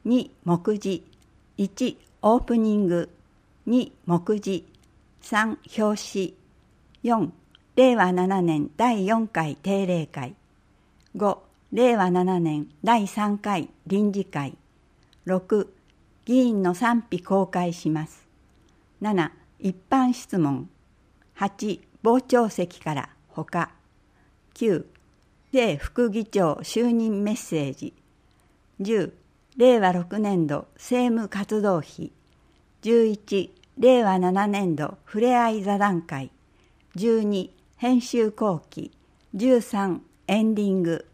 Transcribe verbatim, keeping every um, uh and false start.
に目次、いちオープニング、に目次、さん表紙、よんれいわななねんだいよんかい定例会、ごれいわななねんだいさんかい臨時会、ろく議員の賛否公開します。なな一般質問、はち傍聴席からほか、きゅう正副議長就任メッセージ、じゅうれいわろくねんど政務活動費、じゅういちれいわななねんどふれあい座談会、じゅうに編集後期、じゅうさんエンディング。